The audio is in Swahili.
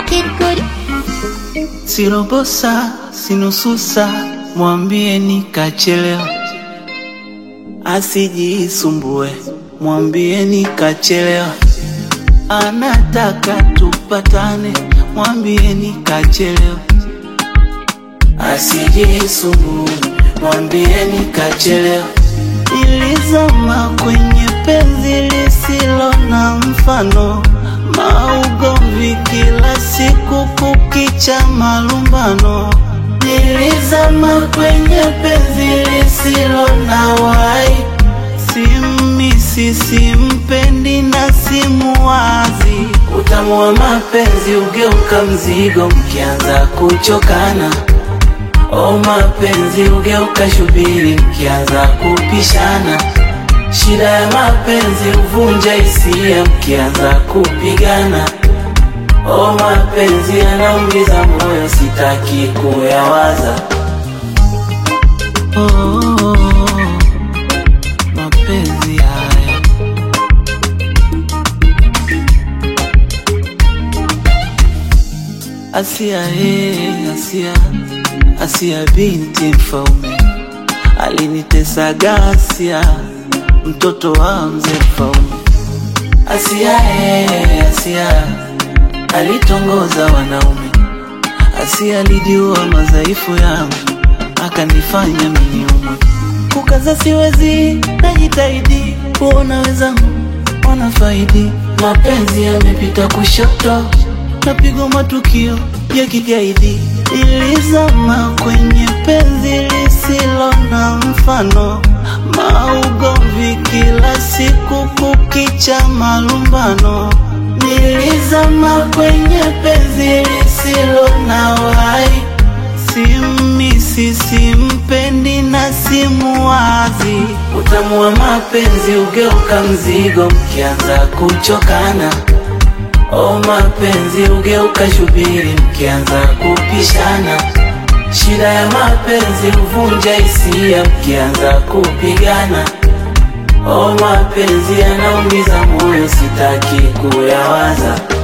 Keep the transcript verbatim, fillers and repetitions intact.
Kid Good. Sirobosa, sinususa, mwambie nikachelewa. Asijisumbue, mwambie nikachelewa. Anataka tupatane, mwambie nikachelewa. Asijisumbue, mwambie nikachelewa. Nilizama kwenye penzi lisilo na mfano, maugomvi kila siku kukicha malumbano. Nilizama kwenye penzi lisilo na wai, simisi simpendi na simuwazi. Utamu wa mapenzi ugeuka mzigo mkianza kuchokana. O mapenzi ugeuka shubiri mkianza kupishana. Shida ya mapenzi uvunja hisia mkianza kupigana. O mapenzi yanaumiza moyo sitaki kuyawaza. Oh, oh, oh, mapenzi haya. Asia he, Asia, Asia binti mfaume. Alinitesa Asia, mtoto wa mzee mfaume. Asia he, Asia, alitongoza wanaume. Asia alidiua madhaifu yangu, akanifanya mimi niumwe. Kukaza siwezi, najitahidi kuona wenzangu wanafaidi. Mapenzi yamepita kushoto, napigwa matukio ya kigaidi. Nilizama kwenye penzi lisilo na mfano, maugomvi kila siku kukicha malumbano. Nilizama kwenye penzi lisilo na wai, simisi simpendi na simuwazi. Utamu wa mapenzi ugeuka mzigo mkianza kuchokana. O mapenzi ugeuka shubiri mkianza kupishana. Shida ya mapenzi uvunja hisia mkianza kupigana. O mapenzi yanaumiza moyo sitaki kuyawaza.